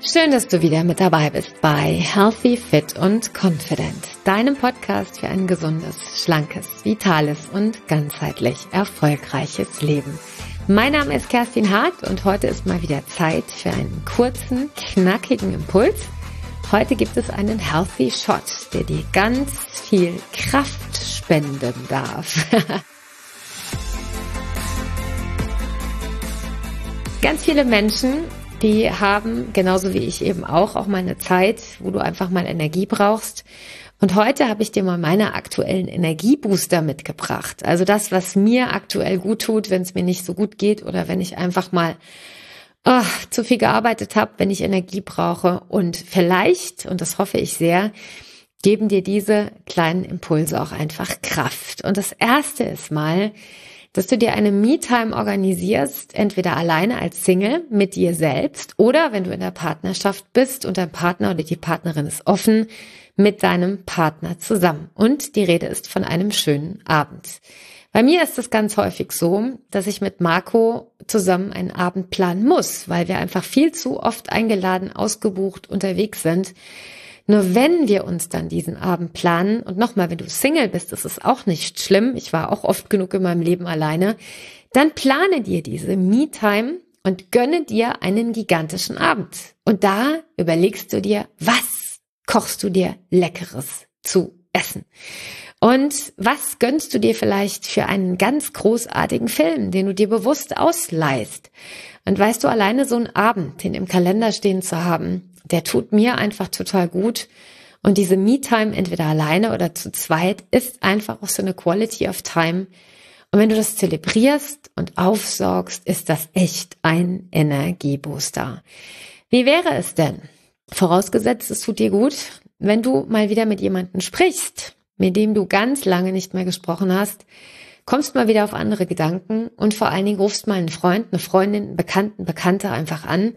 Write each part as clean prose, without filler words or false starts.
Schön, dass du wieder mit dabei bist bei Healthy, Fit und Confident, deinem Podcast für ein gesundes, schlankes, vitales und ganzheitlich erfolgreiches Leben. Mein Name ist Kerstin Hart und heute ist mal wieder Zeit für einen kurzen, knackigen Impuls. Heute gibt es einen Healthy Shot, der dir ganz viel Kraft spenden darf. Ganz viele Menschen, die haben, genauso wie ich eben auch mal eine Zeit, wo du einfach mal Energie brauchst. Und heute habe ich dir mal meine aktuellen Energiebooster mitgebracht. Also das, was mir aktuell gut tut, wenn es mir nicht so gut geht oder wenn ich einfach mal zu viel gearbeitet habe, wenn ich Energie brauche. Und vielleicht, und das hoffe ich sehr, geben dir diese kleinen Impulse auch einfach Kraft. Und das erste ist mal, dass du dir eine Me-Time organisierst, entweder alleine als Single mit dir selbst oder wenn du in der Partnerschaft bist und dein Partner oder die Partnerin ist offen, mit deinem Partner zusammen. Und die Rede ist von einem schönen Abend. Bei mir ist es ganz häufig so, dass ich mit Marco zusammen einen Abend planen muss, weil wir einfach viel zu oft eingeladen, ausgebucht unterwegs sind. Nur wenn wir uns dann diesen Abend planen, und nochmal, wenn du Single bist, ist es auch nicht schlimm, ich war auch oft genug in meinem Leben alleine, dann plane dir diese Me-Time und gönne dir einen gigantischen Abend. Und da überlegst du dir, was kochst du dir Leckeres zu essen? Und was gönnst du dir vielleicht für einen ganz großartigen Film, den du dir bewusst ausleihst? Und weißt du, alleine so einen Abend, den im Kalender stehen zu haben, der tut mir einfach total gut. Und diese Me-Time, entweder alleine oder zu zweit, ist einfach auch so eine Quality of Time. Und wenn du das zelebrierst und aufsaugst, ist das echt ein Energiebooster. Wie wäre es denn, vorausgesetzt, es tut dir gut, wenn du mal wieder mit jemandem sprichst, mit dem du ganz lange nicht mehr gesprochen hast, kommst mal wieder auf andere Gedanken und vor allen Dingen rufst mal einen Freund, eine Freundin, einen Bekannten, Bekannte einfach an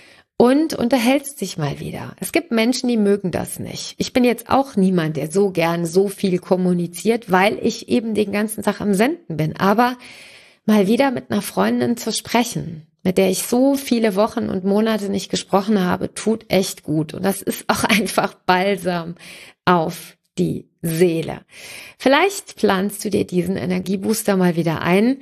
und unterhältst dich mal wieder. Es gibt Menschen, die mögen das nicht. Ich bin jetzt auch niemand, der so gern so viel kommuniziert, weil ich eben den ganzen Tag am Senden bin. Aber mal wieder mit einer Freundin zu sprechen, mit der ich so viele Wochen und Monate nicht gesprochen habe, tut echt gut. Und das ist auch einfach Balsam auf die Seele. Vielleicht planst du dir diesen Energiebooster mal wieder ein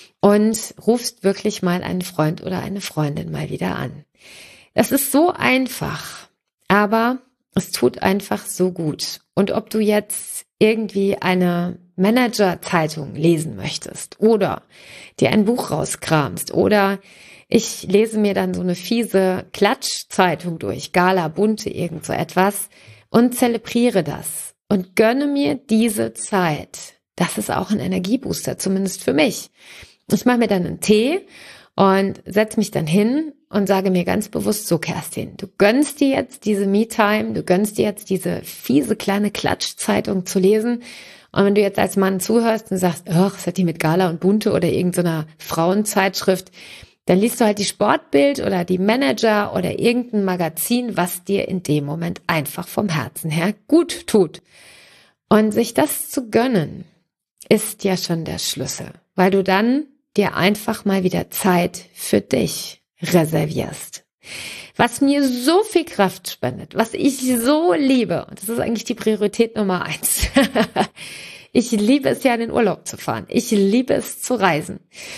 und rufst wirklich mal einen Freund oder eine Freundin mal wieder an. Das ist so einfach, aber es tut einfach so gut. Und ob du jetzt irgendwie eine Manager-Zeitung lesen möchtest oder dir ein Buch rauskramst oder ich lese mir dann so eine fiese Klatsch-Zeitung durch, Gala, Bunte, irgend so etwas und zelebriere das und gönne mir diese Zeit. Das ist auch ein Energiebooster, zumindest für mich. Ich mache mir dann einen Tee und setze mich dann hin und sage mir ganz bewusst so, Kerstin, du gönnst dir jetzt diese Me-Time, du gönnst dir jetzt diese fiese kleine Klatschzeitung zu lesen. Und wenn du jetzt als Mann zuhörst und sagst, was hat die mit Gala und Bunte oder irgendeiner Frauenzeitschrift, dann liest du halt die Sportbild oder die Manager oder irgendein Magazin, was dir in dem Moment einfach vom Herzen her gut tut. Und sich das zu gönnen, ist ja schon der Schlüssel, weil du dann dir einfach mal wieder Zeit für dich reservierst. Was mir so viel Kraft spendet, was ich so liebe, und das ist eigentlich die Priorität Nummer 1. Ich liebe es ja, in den Urlaub zu fahren. Ich liebe es zu reisen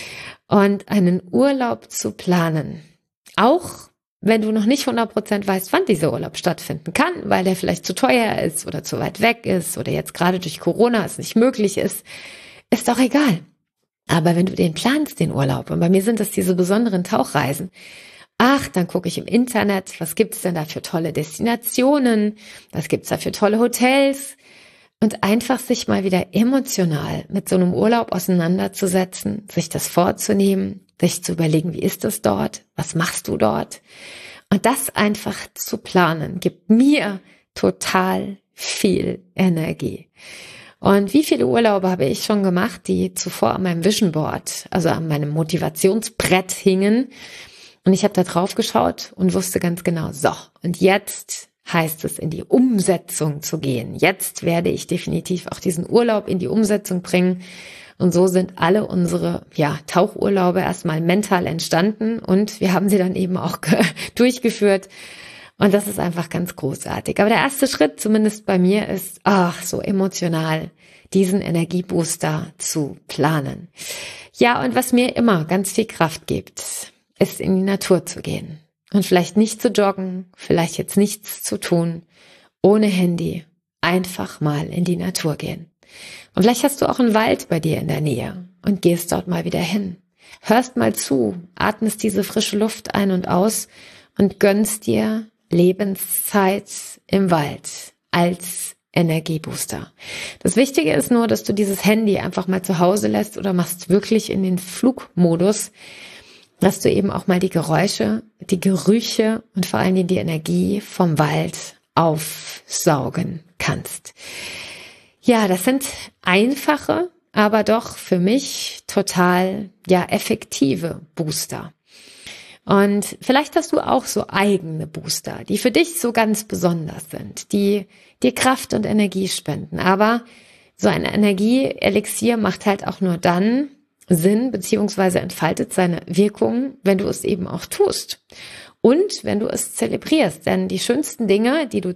und einen Urlaub zu planen. Auch wenn du noch nicht 100% weißt, wann dieser Urlaub stattfinden kann, weil der vielleicht zu teuer ist oder zu weit weg ist oder jetzt gerade durch Corona es nicht möglich ist doch egal. Aber wenn du den planst, den Urlaub, und bei mir sind das diese besonderen Tauchreisen, dann gucke ich im Internet, was gibt's denn da für tolle Destinationen, was gibt's da für tolle Hotels und einfach sich mal wieder emotional mit so einem Urlaub auseinanderzusetzen, sich das vorzunehmen, sich zu überlegen, wie ist es dort, was machst du dort und das einfach zu planen, gibt mir total viel Energie. Und wie viele Urlaube habe ich schon gemacht, die zuvor an meinem Vision Board, also an meinem Motivationsbrett hingen. Und ich habe da drauf geschaut und wusste ganz genau, so, und jetzt heißt es, in die Umsetzung zu gehen. Jetzt werde ich definitiv auch diesen Urlaub in die Umsetzung bringen. Und so sind alle unsere Tauchurlaube erstmal mental entstanden und wir haben sie dann eben auch durchgeführt. Und das ist einfach ganz großartig. Aber der erste Schritt, zumindest bei mir, ist, so emotional, diesen Energiebooster zu planen. Ja, und was mir immer ganz viel Kraft gibt, ist in die Natur zu gehen. Und vielleicht nicht zu joggen, vielleicht jetzt nichts zu tun, ohne Handy, einfach mal in die Natur gehen. Und vielleicht hast du auch einen Wald bei dir in der Nähe und gehst dort mal wieder hin. Hörst mal zu, atmest diese frische Luft ein und aus und gönnst dir Lebenszeit im Wald als Energiebooster. Das Wichtige ist nur, dass du dieses Handy einfach mal zu Hause lässt oder machst wirklich in den Flugmodus, dass du eben auch mal die Geräusche, die Gerüche und vor allen Dingen die Energie vom Wald aufsaugen kannst. Ja, das sind einfache, aber doch für mich total effektive Booster. Und vielleicht hast du auch so eigene Booster, die für dich so ganz besonders sind, die dir Kraft und Energie spenden. Aber so ein Energieelixier macht halt auch nur dann Sinn, beziehungsweise entfaltet seine Wirkung, wenn du es eben auch tust. Und wenn du es zelebrierst, denn die schönsten Dinge, die du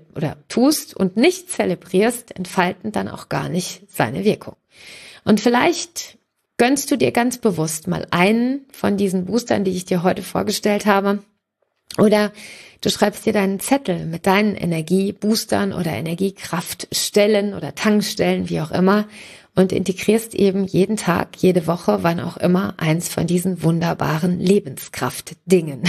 tust und nicht zelebrierst, entfalten dann auch gar nicht seine Wirkung. Und vielleicht gönnst du dir ganz bewusst mal einen von diesen Boostern, die ich dir heute vorgestellt habe, oder du schreibst dir deinen Zettel mit deinen Energieboostern oder Energiekraftstellen oder Tankstellen, wie auch immer, und integrierst eben jeden Tag, jede Woche, wann auch immer, eins von diesen wunderbaren Lebenskraftdingen.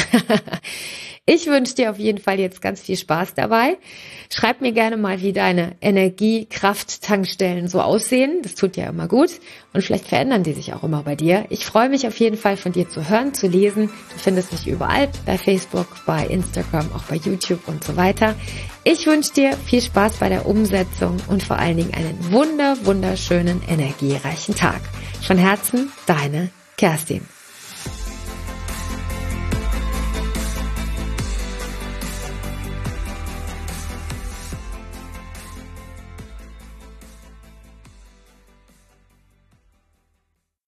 Ich wünsche dir auf jeden Fall jetzt ganz viel Spaß dabei. Schreib mir gerne mal, wie deine Energiekraft-Tankstellen so aussehen. Das tut ja immer gut. Und vielleicht verändern die sich auch immer bei dir. Ich freue mich auf jeden Fall, von dir zu hören, zu lesen. Du findest mich überall, bei Facebook, bei Instagram, auch bei YouTube und so weiter. Ich wünsche dir viel Spaß bei der Umsetzung und vor allen Dingen einen wunderschönen, energiereichen Tag. Von Herzen, deine Kerstin.